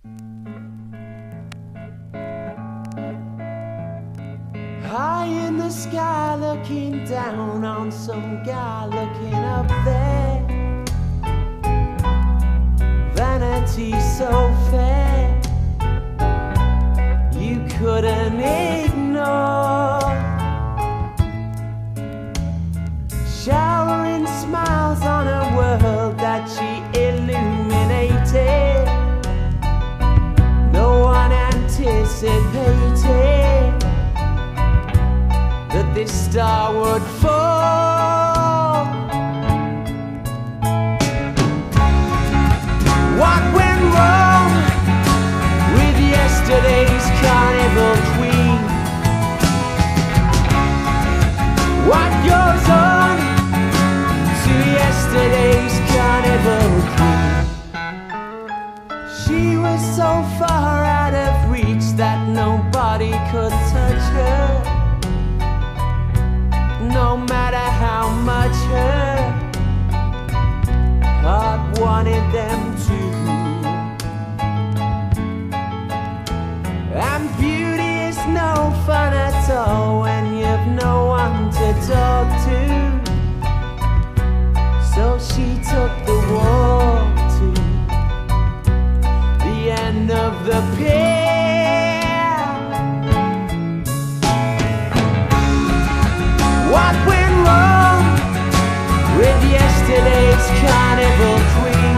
High in the sky, looking down on some guy looking up there. Vanity so fair, you couldn't ignore. Showering smiles on a world that she illuminated. No one anticipated that this star would fall. What went wrong with yesterday's carnival queen? What goes on to yesterday's carnival queen? She was so far out of reach that nobody could touch her, no matter how much her heart wanted them to. And beauty is no fun at all when you've no one to talk to. So she took the walk to the end of the pier. What went wrong with yesterday's carnival queen?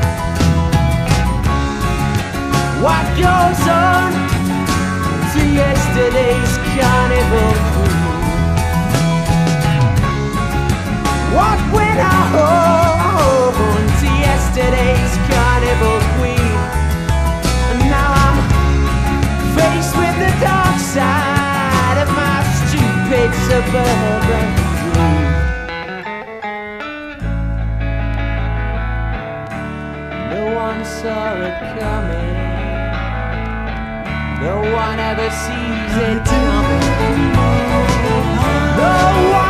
What goes on to yesterday's carnival queen? What went on to yesterday's carnival queen? And now I'm faced with the dark side of my stupid suburban dream. No one saw it coming, no one ever sees it coming. No one